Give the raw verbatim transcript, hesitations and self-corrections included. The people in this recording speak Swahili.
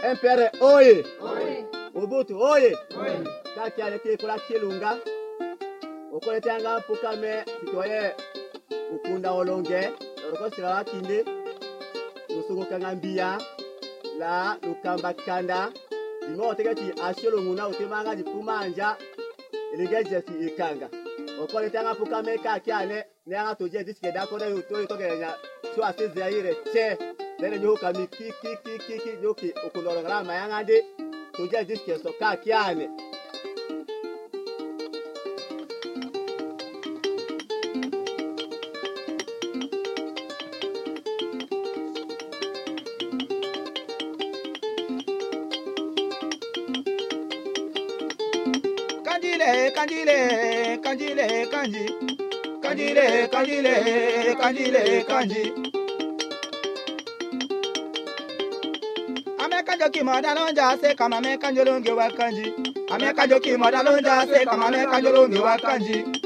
Empere oye. Oye. Ubutu oye. Oye. Kaki aleke kola kilunga. Okole tanga pukame sitoye ukunda olonge. Oroko sila wakinde. Usungu kangambia. La lukamba kanda. Dimo otegeti asiolo nguna utemanga dipumanja. Iligeje si ikanga. Okole tanga pukame kaki ane. Nyanga toje diske dakore utoye toke nya. Chua sezi ya ire che. Nene nyoka mi ki ki ki ki ki nyoki okundorongala mayangande. Toje diske so kaki ane. Kanjile, kanjile, kanjile, kanji. Kanjile, kanjile, kanjile, kanji. Ameka joki modalonja se kama meka njolonge wa kanji. Ameka joki modalonja se kama meka njolonge wa kanji.